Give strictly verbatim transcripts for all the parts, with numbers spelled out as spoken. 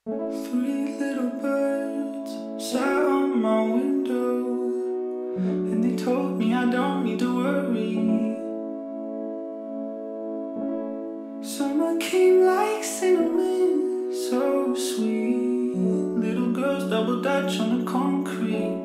Three little birds sat on my window, and they told me I don't need to worry. Summer came like cinnamon, so sweet. Little girls double dutch on the concrete.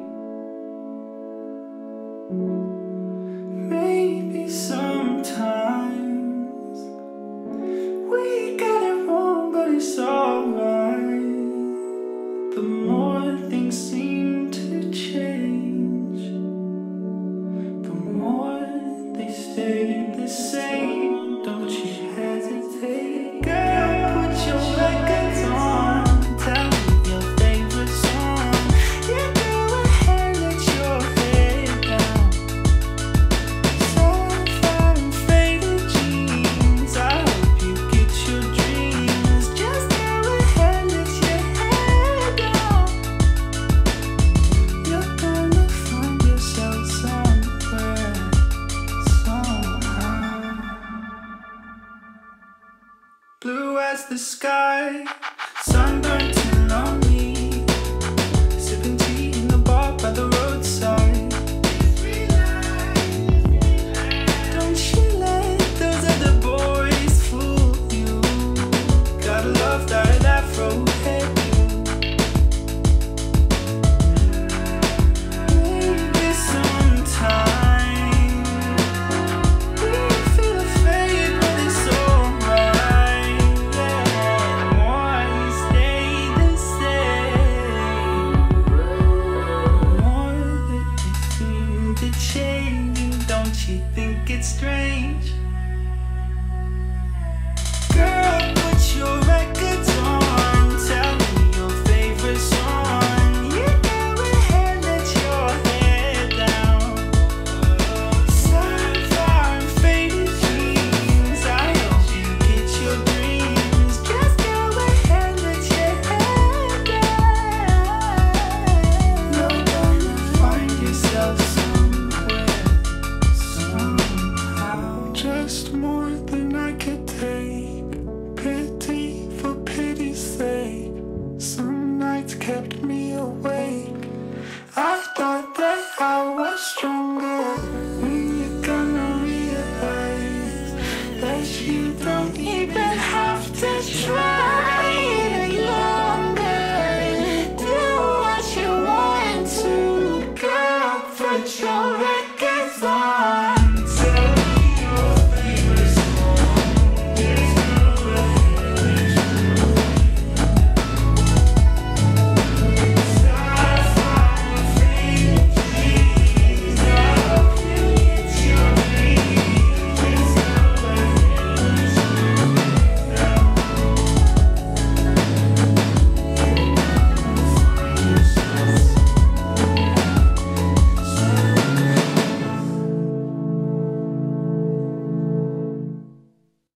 Maybe sometimes we got it wrong, but it's alright. The more things seem to change, the more they stay the same. Don't you hesitate, girl, put your records on. Tell me your favorite song. Yeah, go ahead, let your head down. Sapphire and faded jeans, I hope you get your dreams. Just go ahead, let your head down. You're gonna find yourself somewhere, somehow. Blue as the sky, sunburned